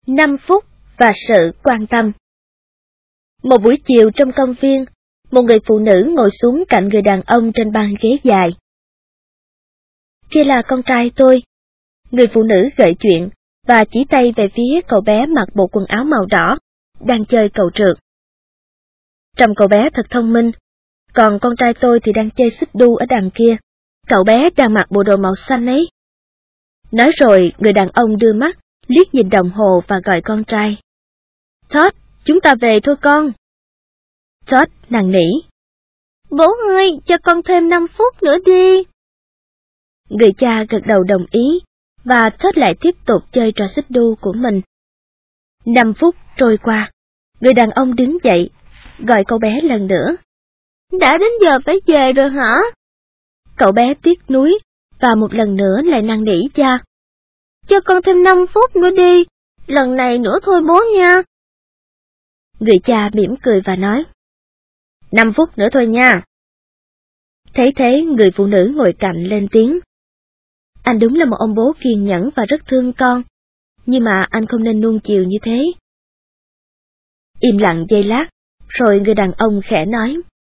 5 phút và sự quan tâm. Một buổi chiều trong công viên, một người phụ nữ ngồi xuống cạnh người đàn ông trên băng ghế dài. Kia là con trai tôi. Người phụ nữ gợi chuyện và chỉ tay về phía cậu bé mặc bộ quần áo màu đỏ, đang chơi cầu trượt. Trông cậu bé thật thông minh, còn con trai tôi thì đang chơi xích đu ở đằng kia, cậu bé đang mặc bộ đồ màu xanh ấy. Nói rồi, người đàn ông đưa mắt, liếc nhìn đồng hồ và gọi con trai. Todd, chúng ta về thôi con. Todd năn nỉ. Bố ơi, cho con thêm 5 phút nữa đi. Người cha gật đầu đồng ý, và Todd lại tiếp tục chơi trò xích đu của mình. 5 phút trôi qua, người đàn ông đứng dậy, gọi cậu bé lần nữa. Đã đến giờ phải về rồi hả? Cậu bé tiếc nuối, và một lần nữa lại năn nỉ cha. Cho con thêm 5 phút nữa đi, lần này nữa thôi bố nha. Người cha mỉm cười và nói. 5 phút nữa thôi nha. Thấy thế, người phụ nữ ngồi cạnh lên tiếng. Anh đúng là một ông bố kiên nhẫn và rất thương con, nhưng mà anh không nên nuông chiều như thế. Im lặng giây lát, rồi người đàn ông khẽ nói.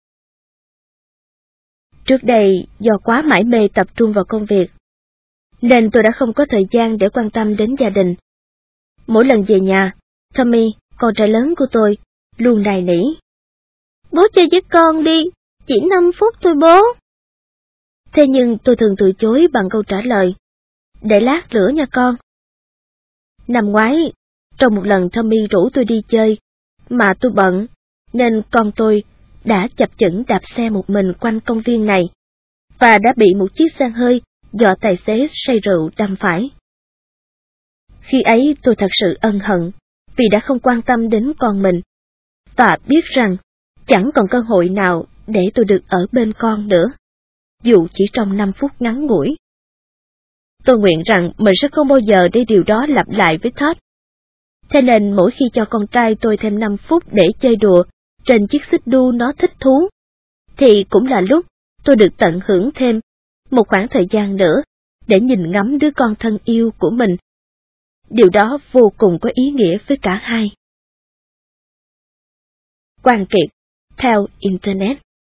Trước đây, do quá mải mê tập trung vào công việc, nên tôi đã không có thời gian để quan tâm đến gia đình. Mỗi lần về nhà, Tommy, con trai lớn của tôi, luôn nài nỉ. Bố chơi với con đi, chỉ 5 phút thôi bố. Thế nhưng tôi thường từ chối bằng câu trả lời. Để lát nữa nha con. Năm ngoái, trong một lần Tommy rủ tôi đi chơi, mà tôi bận, nên con tôi đã chập chững đạp xe một mình quanh công viên này, và đã bị một chiếc xe hơi do tài xế say rượu đâm phải. Khi ấy tôi thật sự ân hận, vì đã không quan tâm đến con mình, và biết rằng chẳng còn cơ hội nào để tôi được ở bên con nữa, dù chỉ trong 5 phút ngắn ngủi. Tôi nguyện rằng mình sẽ không bao giờ để điều đó lặp lại với Todd. Thế nên mỗi khi cho con trai tôi thêm 5 phút để chơi đùa trên chiếc xích đu nó thích thú, thì cũng là lúc tôi được tận hưởng thêm một khoảng thời gian nữa để nhìn ngắm đứa con thân yêu của mình. Điều đó vô cùng có ý nghĩa với cả hai. Quang Kiệt, theo Internet.